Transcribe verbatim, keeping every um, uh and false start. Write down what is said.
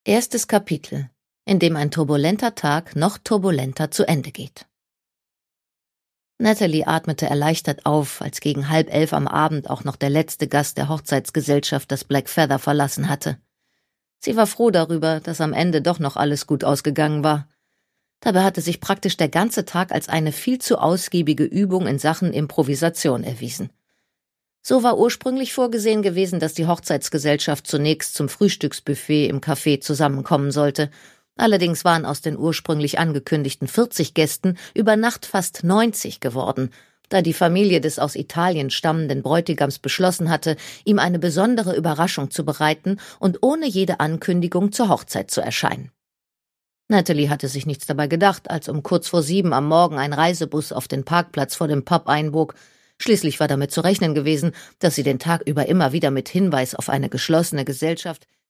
Erstes Kapitel, in dem ein turbulenter Tag noch turbulenter zu Ende geht. Natalie atmete erleichtert auf, als gegen halb elf am Abend auch noch der letzte Gast der Hochzeitsgesellschaft das Black Feather verlassen hatte. Sie war froh darüber, dass am Ende doch noch alles gut ausgegangen war. Dabei hatte sich praktisch der ganze Tag als eine viel zu ausgiebige Übung in Sachen Improvisation erwiesen. So war ursprünglich vorgesehen gewesen, dass die Hochzeitsgesellschaft zunächst zum Frühstücksbuffet im Café zusammenkommen sollte. Allerdings waren aus den ursprünglich angekündigten vierzig Gästen über Nacht fast neunzig geworden, da die Familie des aus Italien stammenden Bräutigams beschlossen hatte, ihm eine besondere Überraschung zu bereiten und ohne jede Ankündigung zur Hochzeit zu erscheinen. Natalie hatte sich nichts dabei gedacht, als um kurz vor sieben am Morgen ein Reisebus auf den Parkplatz vor dem Pub einbog. Schließlich war damit zu rechnen gewesen, dass sie den Tag über immer wieder mit Hinweis auf eine geschlossene Gesellschaft